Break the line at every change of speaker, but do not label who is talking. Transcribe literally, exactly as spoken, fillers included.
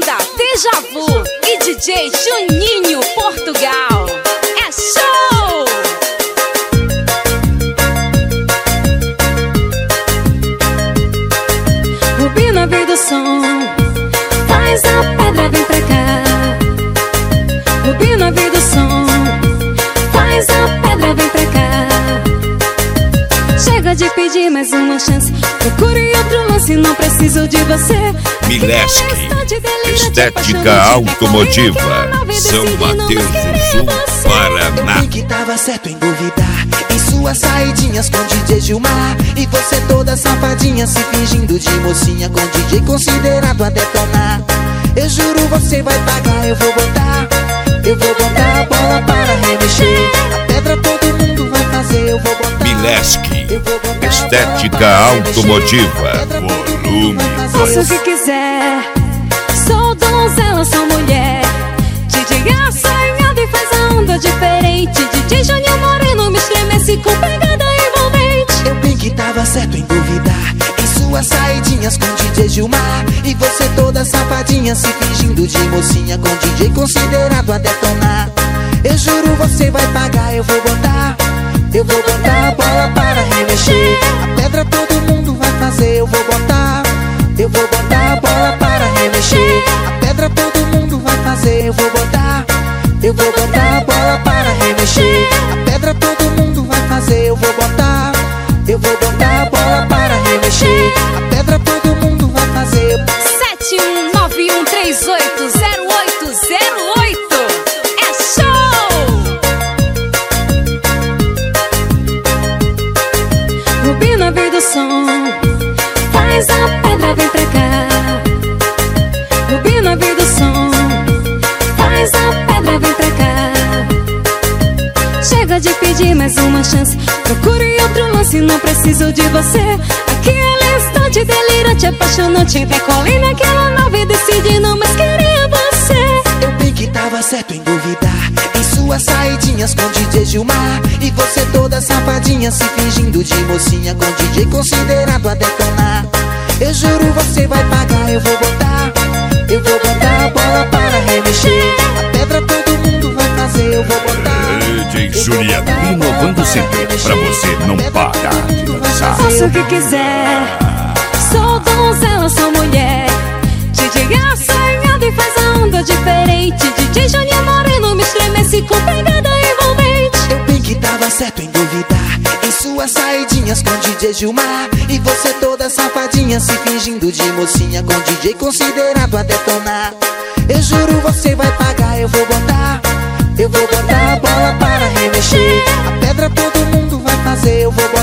banda Deja Vu e D J Juninho Portugal. É show!
Rubina veio do som, faz a pedra, vem pra cá. Rubina veio do som, faz a pedra, vem pra cá. Chega de pedir mais uma chance, procure outro lance, não preciso de você.
Mileski, estética automotiva, São Mateus do Sul, Paraná.
Eu que tava certo em duvidar em suas saidinhas com D J Gilmar, e você toda safadinha se fingindo de mocinha com D J considerado a detonar. Eu juro você vai pagar, eu vou botar, eu vou botar a bola para remexer. A pedra todo mundo vai fazer, eu vou botar.
Mileski, estética automotiva, volume
Faça o que quiser, sou donzela, sou mulher. D J assanhado e faz a onda diferente. D J Juninho Moreno me estremece com pegada envolvente.
Eu bem que tava certo em duvidar em suas saidinhas com D J Gilmar, e você toda safadinha se fingindo de mocinha com D J considerado a detonar. Eu juro você vai pagar, eu vou botar, eu vou botar a bola para remexer. A pedra todo mundo vai fazer, eu vou botar, eu vou botar a bola para remexer. A pedra todo mundo vai fazer, eu vou botar, eu vou botar a bola para remexer. A pedra todo mundo vai fazer, eu vou botar, eu vou botar a bola para remexer. A pedra todo mundo vai fazer.
sete um nove um três oito zero oito zero oito. É show!
Rubina veio do som, faz a pedra, vem pra cá. Rubina veio do som, faz a pedra, vem pra cá. Chega de pedir mais uma chance, procure outro lance, não preciso de você. Aquele instante delirante, apaixonante, decolei naquela nave, decidi não mais querer você.
Eu bem que tava certo em duvidar em suas saidinhas com D J Gilmar, e você toda safadinha se fingindo de mocinha com D J considerado a detonar. Eu juro você vai pagar, eu vou botar, eu vou botar a bola para remexer. A pedra todo mundo vai fazer, eu vou botar.
D J Juliano, inovando sempre pra você não parar de dançar.
Faça o que quiser, sou donzela, sou mulher. D J assanhado e faz a onda diferente. D J Juninho Moreno me estremece com pegada envolvente.
Eu bem que tava certo em duvidar em suas saidinhas com D J Gilmar, e você toda safadinha se fingindo de mocinha com D J considerado a detonar. Eu juro você vai pagar, eu vou botar, eu vou botar a bola para remexer. A pedra todo mundo vai fazer, eu vou botar.